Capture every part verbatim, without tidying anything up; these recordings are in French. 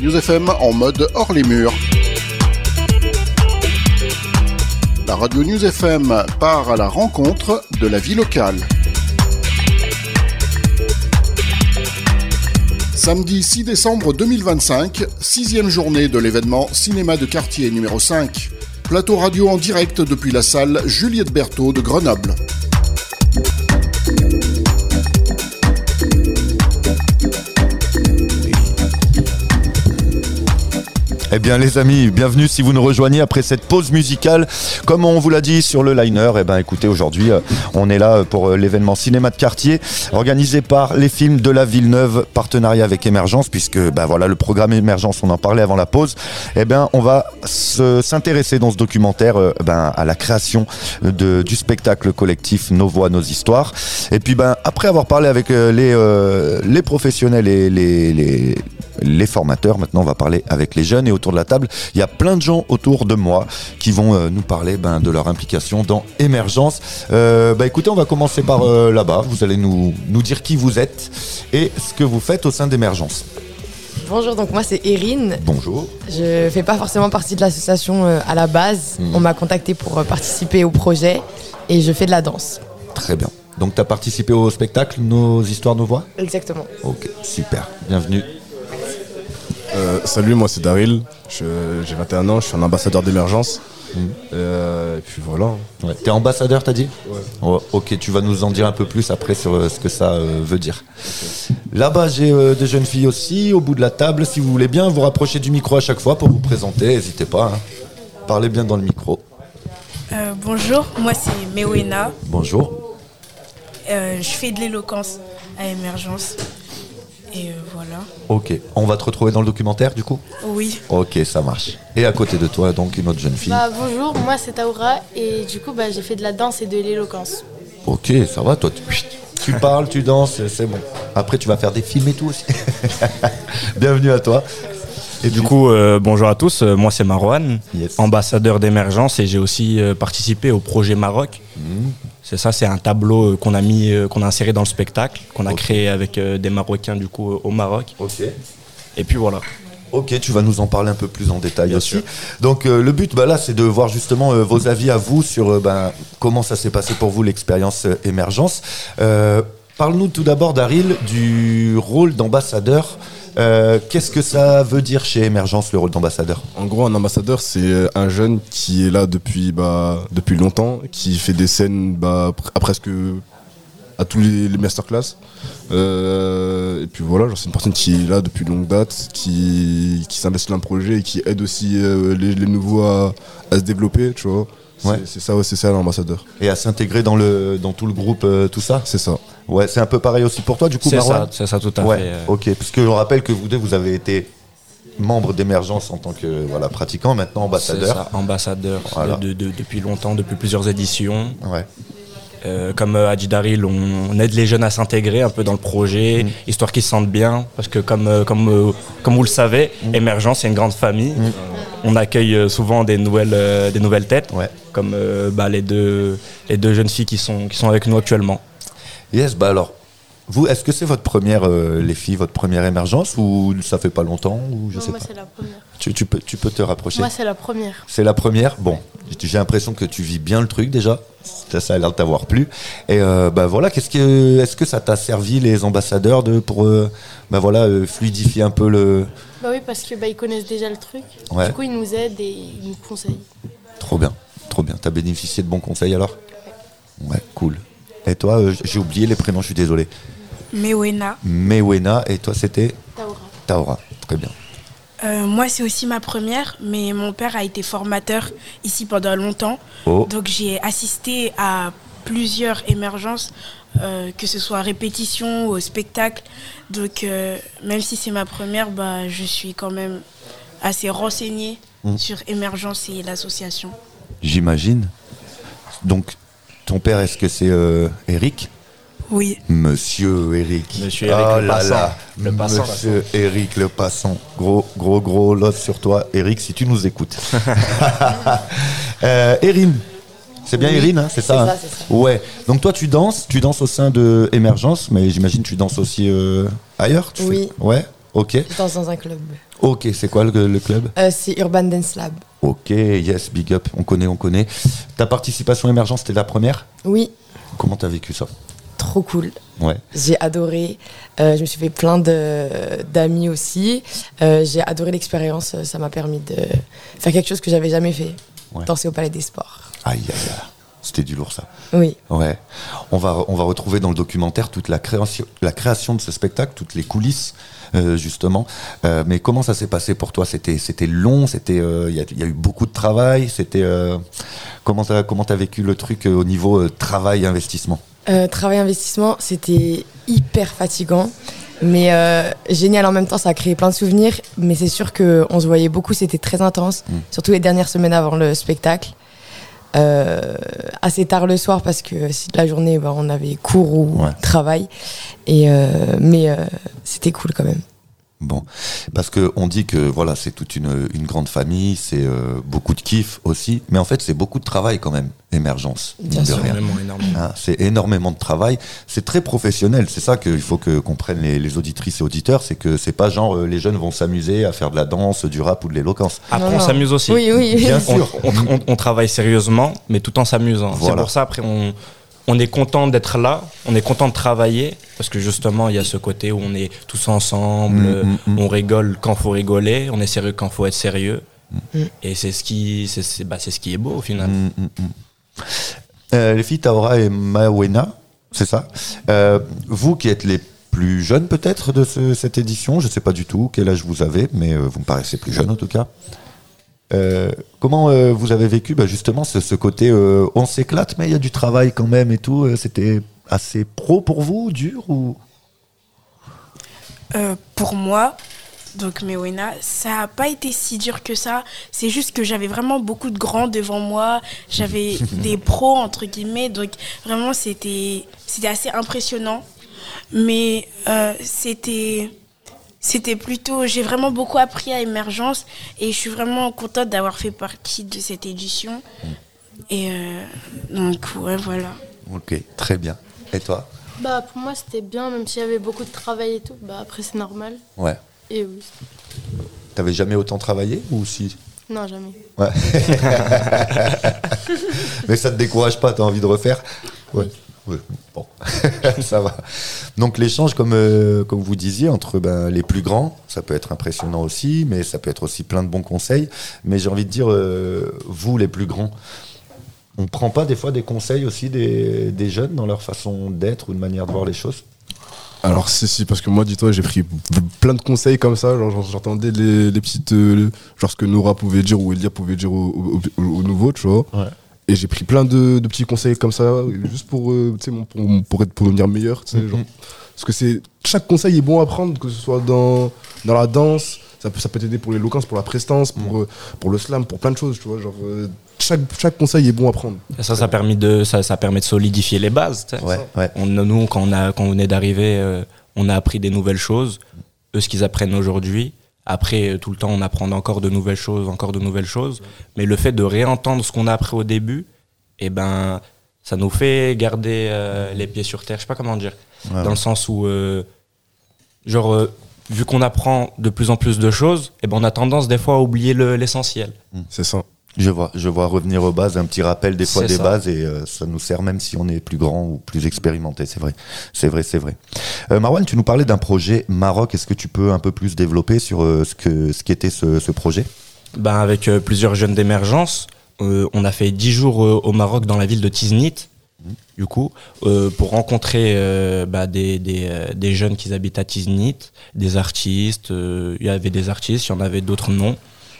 News F M en mode hors les murs. La radio News F M part à la rencontre de la vie locale. Samedi six décembre deux mille vingt-cinq, sixième journée de l'événement Cinéma de quartier numéro cinq. Plateau radio en direct depuis la salle Juliette Berthaud de Grenoble. Eh bien les amis, bienvenue si vous nous rejoignez après cette pause musicale. Comme on vous l'a dit sur le liner, eh ben écoutez, aujourd'hui on est là pour l'événement Cinéma de quartier organisé par les films de la Villeneuve, partenariat avec Émergence, puisque ben voilà, le programme Émergence, on en parlait avant la pause. Eh bien on va se, s'intéresser dans ce documentaire ben, à la création de, du spectacle collectif Nos Voix, Nos Histoires. Et puis ben après avoir parlé avec les, euh, les professionnels et les, les les formateurs, maintenant on va parler avec les jeunes, et autour de la table il y a plein de gens autour de moi qui vont euh, nous parler ben, de leur implication dans Émergence. Euh, bah, écoutez, on va commencer par euh, là-bas, vous allez nous, nous dire qui vous êtes et ce que vous faites au sein d'Émergence. Bonjour, donc moi c'est Erin. Bonjour. Je fais pas forcément partie de l'association euh, à la base, mmh. On m'a contacté pour euh, participer au projet et je fais de la danse. Très bien, donc tu as participé au spectacle Nos Histoires, Nos Voix ? Exactement. Ok, super, bienvenue. Euh, salut, moi c'est Daryl, je, j'ai vingt et un ans, je suis un ambassadeur d'Émergence. Mmh. Euh, et puis voilà. Ouais. T'es ambassadeur, t'as dit ? Ouais. Oh, ok, tu vas nous en dire un peu plus après sur euh, ce que ça euh, veut dire. Okay. Là-bas, j'ai euh, des jeunes filles aussi, au bout de la table. Si vous voulez bien vous rapprocher du micro à chaque fois pour vous présenter, n'hésitez pas. Hein. Parlez bien dans le micro. Euh, bonjour, moi c'est Mewena. Bonjour. Euh, je fais de l'éloquence à Émergence. Et euh, voilà. Ok, on va te retrouver dans le documentaire du coup ? Oui. Ok, ça marche. Et à côté de toi, donc une autre jeune fille. Bah, bonjour, moi c'est Taoura et du coup bah, j'ai fait de la danse et de l'éloquence. Ok, ça va, toi tu, tu parles, tu danses, c'est bon. Après tu vas faire des films et tout aussi. Bienvenue à toi. Et du coup, euh, bonjour à tous, euh, moi c'est Marouane, yes. ambassadeur d'Émergence, et j'ai aussi euh, participé au projet Maroc. Mmh. C'est ça, c'est un tableau euh, qu'on a mis, euh, qu'on a inséré dans le spectacle, qu'on a okay. créé avec euh, des Marocains du coup euh, au Maroc. Ok. Et puis voilà. Ok, tu vas nous en parler un peu plus en détail Bien aussi. sûr. Donc euh, le but bah, là, c'est de voir justement euh, vos avis à vous sur euh, bah, comment ça s'est passé pour vous l'expérience euh, Émergence. Euh, parle-nous tout d'abord, Daryl, du rôle d'ambassadeur. Euh, qu'est-ce que ça veut dire chez Émergence, le rôle d'ambassadeur ? En gros, un ambassadeur, c'est un jeune qui est là depuis, bah, depuis longtemps, qui fait des scènes bah, à presque à tous les, les masterclass. Euh, et puis voilà, genre, c'est une personne qui est là depuis longue date, qui, qui s'investit dans le projet et qui aide aussi euh, les, les nouveaux à, à se développer, tu vois. C'est, ouais. c'est ça, ouais, c'est ça l'ambassadeur. Et à s'intégrer dans, le, dans tout le groupe, euh, tout ça ? C'est ça. Ouais, c'est un peu pareil aussi pour toi, du coup, c'est Marouane ? ça, c'est ça, tout à ouais, fait. Euh... Ok, parce que je rappelle que vous deux, vous avez été membre d'Émergence en tant que voilà, pratiquant, maintenant ambassadeur. C'est ça, ambassadeur voilà. de, de, depuis longtemps, depuis plusieurs éditions. Ouais. Euh, comme euh, a dit Daryl, on, on aide les jeunes à s'intégrer un peu dans le projet, mmh. histoire qu'ils se sentent bien, parce que comme, euh, comme, euh, comme vous le savez, mmh. Émergence, c'est une grande famille. Mmh. On accueille euh, souvent des nouvelles, euh, des nouvelles têtes, ouais. comme euh, bah, les, deux, les deux jeunes filles qui sont, qui sont avec nous actuellement. Yes, bah alors, vous, est-ce que c'est votre première, euh, les filles, votre première Émergence, ou ça fait pas longtemps, ou je non, sais moi pas. c'est la première. Tu, tu, peux, tu peux te rapprocher. Moi c'est la première. C'est la première. Bon, j'ai l'impression que tu vis bien le truc déjà. Ça, ça a l'air de t'avoir plu. Et euh, bah voilà, qu'est-ce que, est-ce que ça t'a servi les ambassadeurs de pour, euh, bah voilà, euh, fluidifier un peu le. Bah oui, parce que bah ils connaissent déjà le truc. Ouais. Du coup ils nous aident et ils nous conseillent. Trop bien, trop bien. T'as bénéficié de bons conseils alors ? Ouais. Ouais, cool. Et toi, euh, j'ai oublié les prénoms, je suis désolé. Mewena. Mewena, et toi c'était ? Taoura. Taoura, très bien. Euh, moi c'est aussi ma première, mais mon père a été formateur ici pendant longtemps. Oh. Donc j'ai assisté à plusieurs émergences, euh, que ce soit à répétition ou au spectacle. Donc euh, même si c'est ma première, bah, je suis quand même assez renseignée mmh. sur Émergence et l'association. J'imagine. Donc ton père, est-ce que c'est euh, Eric ? Oui. Monsieur Eric. Monsieur Eric oh le là passant. Là. Le passant. Monsieur Eric le passant. Gros, gros, gros love sur toi, Eric, si tu nous écoutes. euh, Erin. C'est bien oui. Erin, hein, c'est, c'est ça, ça hein c'est ça. Ouais. Donc toi, tu danses, tu danses au sein de Émergence, mais j'imagine que tu danses aussi euh, ailleurs. Tu oui. Fais... Ouais. Ok. Je danse dans un club. Ok, c'est quoi le, le club? Euh, c'est Urban Dance Lab. Ok, yes, big up, on connaît, on connaît. Ta participation émergence, c'était la première? Oui. Comment t'as vécu ça? Trop cool. Ouais. J'ai adoré. Euh, je me suis fait plein de, d'amis aussi. Euh, j'ai adoré l'expérience. Ça m'a permis de faire quelque chose que j'avais jamais fait. Ouais. Danser au Palais des Sports. Aïe, aïe, aïe. C'était du lourd, ça. Oui. Ouais. On va, on va retrouver dans le documentaire toute la création, la création de ce spectacle, toutes les coulisses, euh, justement. Euh, mais comment ça s'est passé pour toi? C'était, c'était long, c'était, il euh, y, y a eu beaucoup de travail. C'était, euh, comment t'as, comment t'as vécu le truc euh, au niveau euh, travail, investissement? Euh, travail investissement, c'était hyper fatigant, mais euh, génial en même temps. Ça a créé plein de souvenirs, mais c'est sûr qu'on se voyait beaucoup, c'était très intense, mmh. surtout les dernières semaines avant le spectacle. Euh, assez tard le soir parce que si la journée bah, on avait cours ou ouais. travail, et euh, mais euh, c'était cool quand même. Bon, parce qu'on dit que voilà, c'est toute une, une grande famille, c'est euh, beaucoup de kiff aussi, mais en fait c'est beaucoup de travail quand même, émergence. Bien sûr, énormément, énormément. Hein, c'est énormément de travail, c'est très professionnel, c'est ça qu'il faut que comprennent les, les auditrices et auditeurs, c'est que c'est pas genre euh, les jeunes vont s'amuser à faire de la danse, du rap ou de l'éloquence. Après non, on non. s'amuse aussi. Oui, oui. Bien on, sûr. On, on, on travaille sérieusement, mais tout en s'amusant. Voilà. C'est pour ça après on... On est content d'être là, on est content de travailler, parce que justement, il y a ce côté où on est tous ensemble, mmh, mmh. on rigole quand il faut rigoler, on est sérieux quand il faut être sérieux. Mmh. Et c'est ce, qui, c'est, c'est, bah, c'est ce qui est beau au final. Mmh, mmh. Euh, les filles Taora et Mawena, c'est ça. Euh, vous qui êtes les plus jeunes peut-être de ce, cette édition, je ne sais pas du tout quel âge vous avez, mais euh, vous me paraissez plus jeune en tout cas. Euh, comment euh, vous avez vécu bah, justement ce, ce côté euh, on s'éclate mais il y a du travail quand même et tout, euh, c'était assez pro pour vous, dur ou euh, Pour moi, donc Mawena, ça n'a pas été si dur que ça, c'est juste que j'avais vraiment beaucoup de grands devant moi, j'avais des pros entre guillemets, donc vraiment c'était, c'était assez impressionnant, mais euh, c'était... C'était plutôt, j'ai vraiment beaucoup appris à Émergence et je suis vraiment contente d'avoir fait partie de cette édition. Et euh, donc, ouais, voilà. Ok, très bien. Et toi? Bah, pour moi, c'était bien, même s'il y avait beaucoup de travail et tout. Bah, après, c'est normal. Ouais. Et oui. T'avais jamais autant travaillé ou si? Non, jamais. Ouais. Mais ça te décourage pas, t'as envie de refaire? Ouais. Oui, bon, ça va. Donc l'échange, comme, euh, comme vous disiez, entre ben, les plus grands, ça peut être impressionnant aussi, mais ça peut être aussi plein de bons conseils. Mais j'ai envie de dire, euh, vous les plus grands, on ne prend pas des fois des conseils aussi des, des jeunes dans leur façon d'être ou de manière de voir les choses? Alors si, si, parce que moi, dis-toi, j'ai pris plein de conseils comme ça, genre j'entendais les, les petites, euh, genre ce que Nora pouvait dire ou Elia pouvait dire aux au, au, au nouveaux, tu vois. Ouais. Et j'ai pris plein de, de petits conseils comme ça, juste pour, euh, pour, pour, être, pour devenir meilleur. Mm-hmm. Genre. Parce que c'est, chaque conseil est bon à prendre, que ce soit dans, dans la danse, ça peut, ça peut t'aider pour l'éloquence, pour la prestance, pour, mm. pour le slam, pour plein de choses. Tu vois, genre, euh, chaque, chaque conseil est bon à prendre. Et ça, ça, permet de, ça, ça permet de solidifier les bases. Ouais, ouais. On, nous, quand on, a, quand on venait d'arriver, euh, on a appris des nouvelles choses. Eux, ce qu'ils apprennent aujourd'hui. Après, tout le temps, on apprend encore de nouvelles choses, encore de nouvelles choses. Mais le fait de réentendre ce qu'on a appris au début, eh ben, ça nous fait garder euh, les pieds sur terre. Je sais pas comment dire. Ouais. Dans le sens où, euh, genre, euh, vu qu'on apprend de plus en plus de choses, eh ben, on a tendance des fois à oublier le, l'essentiel. C'est ça. Je vois, je vois revenir aux bases, un petit rappel des fois c'est des ça. bases et euh, ça nous sert même si on est plus grand ou plus expérimenté, c'est vrai, c'est vrai, c'est vrai. Euh, Marwan, tu nous parlais d'un projet Maroc, est-ce que tu peux un peu plus développer sur euh, ce que ce qu'était ce, ce projet? Ben avec euh, plusieurs jeunes d'émergence, euh, on a fait dix jours euh, au Maroc dans la ville de Tiznit, mmh. du coup, euh, pour rencontrer euh, bah, des, des, euh, des jeunes qui habitent à Tiznit, des artistes, il euh, y avait des artistes, il y en avait d'autres non.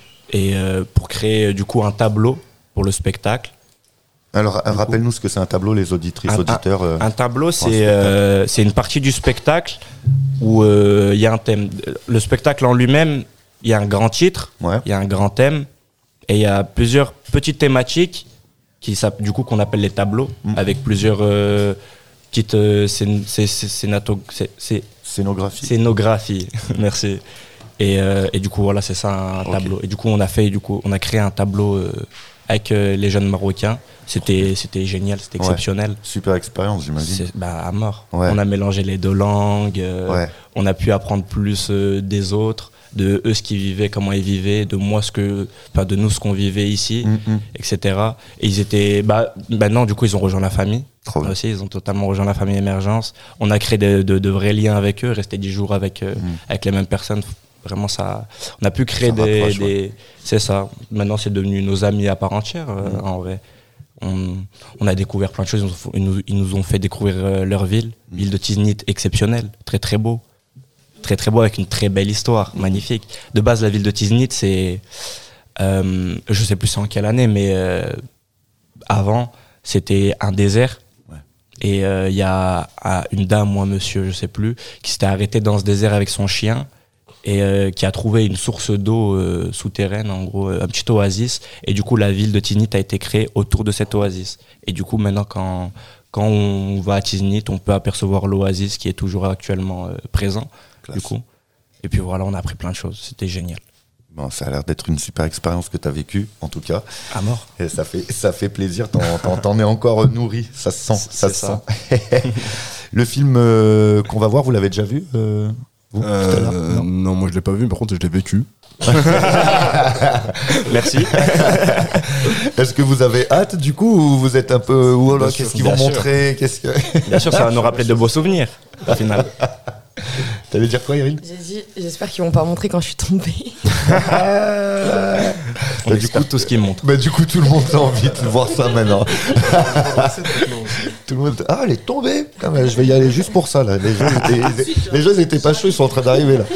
Et euh, pour créer euh, du coup un tableau pour le spectacle. Alors du rappelle-nous coup, ce que c'est un tableau, les auditrices, un, auditeurs. Un, euh, un tableau, c'est, euh, c'est une partie du spectacle où il euh, y a un thème. Le spectacle en lui-même, il y a un grand titre, il ouais. y a un grand thème, et il y a plusieurs petites thématiques qui, du coup, qu'on appelle les tableaux, mmh. avec plusieurs euh, petites euh, scén- scén- scénato- scén- scénographies. Scénographies, merci. Et, euh, et du coup voilà, c'est ça un okay. tableau. Et du coup on a fait du coup on a créé un tableau euh, avec euh, les jeunes Marocains. C'était, c'était génial, c'était exceptionnel. Ouais. Super expérience, j'imagine. C'est, bah, à mort. Ouais. On a mélangé les deux langues, euh, ouais. on a pu apprendre plus euh, des autres, de eux ce qu'ils vivaient, comment ils vivaient, de moi ce que, enfin de nous ce qu'on vivait ici, mm-hmm. et cetera. Et ils étaient, bah, maintenant du coup ils ont rejoint la famille. Trop bien. Aussi, ils ont totalement rejoint la famille Émergence. On a créé de, de, de vrais liens avec eux, resté dix jours avec, euh, mm. avec les mêmes personnes. Vraiment, ça, on a pu créer ça des, rapproche, des ouais. c'est ça. Maintenant, c'est devenu nos amis à part entière, euh, mm. en vrai. On, on a découvert plein de choses. Ils nous, ils nous ont fait découvrir euh, leur ville, mm. ville de Tiznit exceptionnelle, très très beau, très très beau avec une très belle histoire, mm. magnifique. De base, la ville de Tiznit, c'est, euh, je sais plus c'est en quelle année, mais euh, avant, c'était un désert. Ouais. Et il euh, y a une dame ou un monsieur, je sais plus, qui s'était arrêté dans ce désert avec son chien. Et euh, qui a trouvé une source d'eau euh, souterraine, en gros, un petit oasis. Et du coup, la ville de Tiznit a été créée autour de cette oasis. Et du coup, maintenant, quand, quand on va à Tiznit, on peut apercevoir l'oasis qui est toujours actuellement euh, présent. Classe. Du coup. Et puis voilà, on a appris plein de choses. C'était génial. Bon, ça a l'air d'être une super expérience que tu as vécue, en tout cas. À mort. Et ça fait, ça fait plaisir, t'en, t'en, t'en es encore nourri, ça se sent. Ça se ça. sent. Le film euh, qu'on va voir, vous l'avez déjà vu euh Vous, euh, non. non, moi je l'ai pas vu, mais par contre je l'ai vécu. Merci. Est-ce que vous avez hâte du coup ou vous êtes un peu oh là, qu'est-ce qu'ils vont sûr. montrer qu'est-ce que... Bien sûr, ça va nous rappeler de beaux souvenirs au final. T'allais dire quoi, Irine? J'ai dit, j'espère qu'ils vont pas montrer quand je suis tombée. On bah, du coup, tout ce qu'ils montrent. Bah, du coup, tout le monde a envie de voir ça maintenant. Tout le monde. Ah, elle est tombée. Putain, mais je vais y aller juste pour ça là. Les gens étaient, les gens étaient pas chauds, ils sont en train d'arriver là.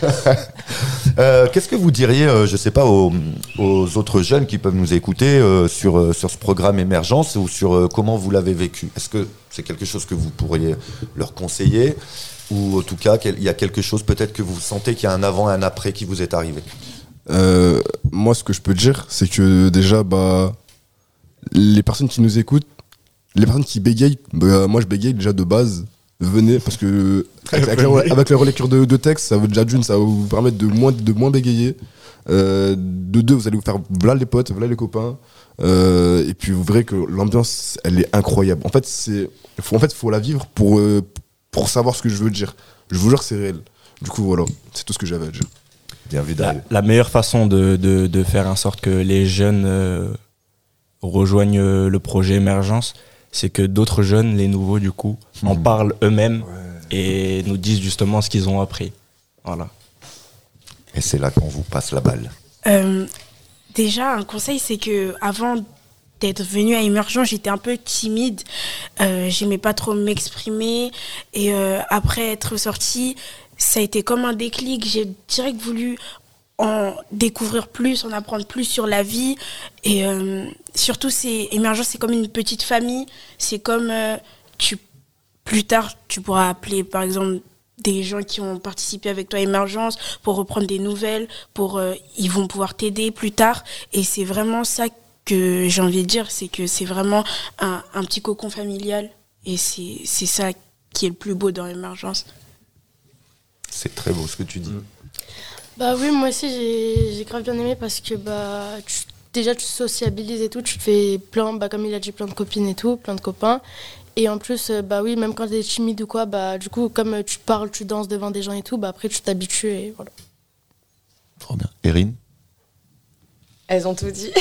euh, qu'est-ce que vous diriez, euh, je sais pas, aux, aux autres jeunes qui peuvent nous écouter euh, sur euh, sur ce programme Émergence ou sur euh, comment vous l'avez vécu? Est-ce que c'est quelque chose que vous pourriez leur conseiller? Ou en tout cas, il y a quelque chose peut-être que vous sentez qu'il y a un avant et un après qui vous est arrivé? euh, Moi, ce que je peux dire, c'est que déjà, bah, les personnes qui nous écoutent, les personnes qui bégayent, bah, moi je bégaye déjà de base, venez, parce que avec, avec, la, avec la relecture de, de texte, ça veut déjà d'une, ça va vous permettre de moins, de moins bégayer. Euh, de deux, vous allez vous faire voilà les potes, voilà les copains. Euh, et puis vous verrez que l'ambiance, elle est incroyable. En fait, c'est, faut, en fait, faut la vivre pour. Euh, pour savoir ce que je veux dire. Je vous jure que c'est réel. Du coup, voilà, c'est tout ce que j'avais à dire. Bien vu, la, la meilleure façon de, de, de faire en sorte que les jeunes euh, rejoignent le projet Émergence, c'est que d'autres jeunes, les nouveaux du coup, mmh. en parlent eux-mêmes ouais. et nous disent justement ce qu'ils ont appris. Voilà. Et c'est là qu'on vous passe la balle. Euh, déjà, un conseil, c'est que avant d'être venue à Émergence, j'étais un peu timide, euh, j'aimais pas trop m'exprimer et euh, après être sortie, ça a été comme un déclic, j'ai direct voulu en découvrir plus, en apprendre plus sur la vie et euh, surtout c'est Émergence, c'est comme une petite famille, c'est comme euh, tu plus tard tu pourras appeler par exemple des gens qui ont participé avec toi à Émergence pour reprendre des nouvelles, pour euh, ils vont pouvoir t'aider plus tard et c'est vraiment ça que j'ai envie de dire, c'est que c'est vraiment un, un petit cocon familial et c'est, c'est ça qui est le plus beau dans Émergence. C'est très beau ce que tu dis. Bah oui, moi aussi j'ai, j'ai grave bien aimé parce que bah, tu, déjà tu sociabilises et tout, tu te fais plein, bah, comme il a dit, plein de copines et tout, plein de copains. Et en plus, bah oui, même quand t'es timide ou quoi, bah du coup, comme tu parles, tu danses devant des gens et tout, bah après tu t'habitues et voilà. Trop bien. Erin? Elles ont tout dit.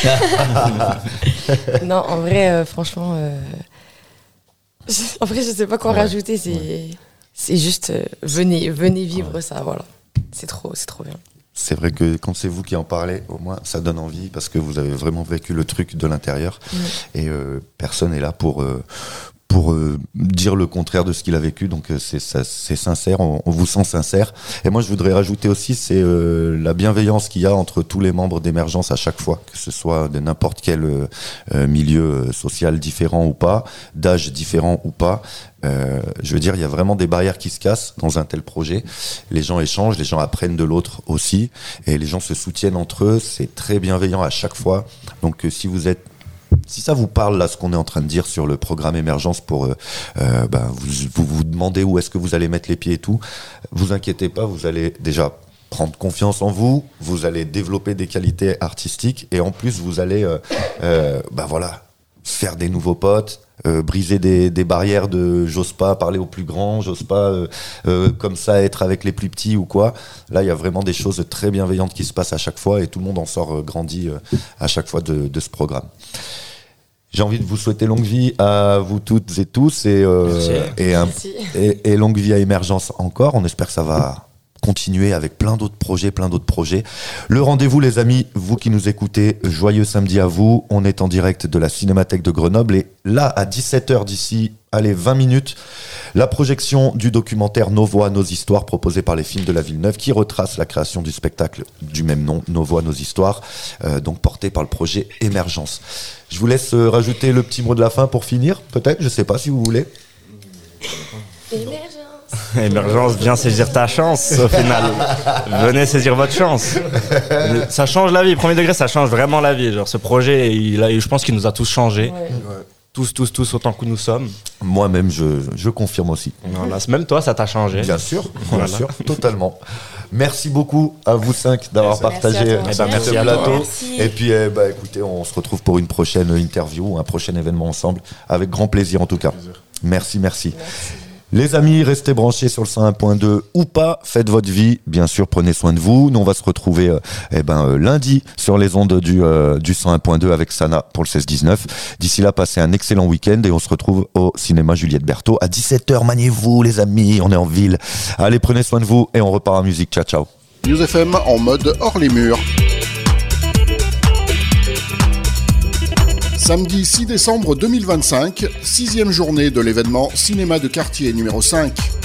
Non, en vrai, euh, franchement, euh... je... en vrai, je sais pas quoi ouais. rajouter. C'est, ouais. c'est juste, euh, venez, venez vivre ouais. ça, voilà. C'est trop, c'est trop bien. C'est vrai que quand c'est vous qui en parlez, au moins, ça donne envie parce que vous avez vraiment vécu le truc de l'intérieur. Mmh. Et euh, personne n'est là pour... Euh, pour euh, dire le contraire de ce qu'il a vécu, donc euh, c'est, ça, c'est sincère, on, on vous sent sincère. Et moi je voudrais rajouter aussi, c'est euh, la bienveillance qu'il y a entre tous les membres d'Émergence à chaque fois, que ce soit de n'importe quel euh, milieu social différent ou pas, d'âge différent ou pas. Euh, je veux dire, il y a vraiment des barrières qui se cassent dans un tel projet. Les gens échangent, les gens apprennent de l'autre aussi, et les gens se soutiennent entre eux, c'est très bienveillant à chaque fois. Donc euh, si vous êtes Si ça vous parle, là, ce qu'on est en train de dire sur le programme Émergence pour euh, euh, ben, vous, vous vous demandez où est-ce que vous allez mettre les pieds et tout, vous inquiétez pas, vous allez déjà prendre confiance en vous, vous allez développer des qualités artistiques et en plus vous allez euh, euh, bah voilà, faire des nouveaux potes, euh, briser des, des barrières de j'ose pas parler aux plus grands, j'ose pas euh, euh, comme ça être avec les plus petits ou quoi. Là il y a vraiment des choses très bienveillantes qui se passent à chaque fois et tout le monde en sort euh, grandi euh, à chaque fois de, de ce programme. J'ai envie de vous souhaiter longue vie à vous toutes et tous et, euh, et, un, et, et longue vie à Émergence encore. On espère que ça va continuer avec plein d'autres projets, plein d'autres projets. Le rendez-vous, les amis, vous qui nous écoutez, joyeux samedi à vous. On est en direct de la Cinémathèque de Grenoble et là, à dix-sept heures d'ici, allez, vingt minutes, la projection du documentaire Nos Voix, Nos Histoires, proposé par les Films de la Villeneuve, qui retrace la création du spectacle du même nom, Nos Voix, Nos Histoires, euh, donc porté par le projet Émergence. Je vous laisse euh, rajouter le petit mot de la fin pour finir, peut-être, je sais pas si vous voulez. Émergence. Émergence, viens saisir ta chance au final. Venez saisir votre chance. Ça change la vie, premier degré, ça change vraiment la vie. Genre ce projet, il a, je pense qu'il nous a tous changé. Ouais. Tous, tous, tous, autant que nous sommes. Moi-même, je, je confirme aussi. Voilà, même toi, ça t'a changé. Bien sûr, bien voilà. sûr, totalement. Merci beaucoup à vous cinq d'avoir merci partagé eh ben, merci ce plateau. Merci. Et puis, eh ben, écoutez, on se retrouve pour une prochaine interview, un prochain événement ensemble, avec grand plaisir en tout cas. Merci, merci. merci. Les amis, restez branchés sur le cent un point deux ou pas, faites votre vie, bien sûr, prenez soin de vous. Nous, on va se retrouver euh, eh ben, euh, lundi sur les ondes du, euh, du cent un point deux avec Sana pour le seize dix-neuf. D'ici là, passez un excellent week-end et on se retrouve au cinéma Juliette Berthaud à dix-sept heures. Maniez-vous, les amis, on est en ville. Allez, prenez soin de vous et on repart en musique. Ciao, ciao. News F M en mode hors les murs. Samedi six décembre deux mille vingt-cinq, sixième journée de l'événement Cinéma de quartier numéro cinq.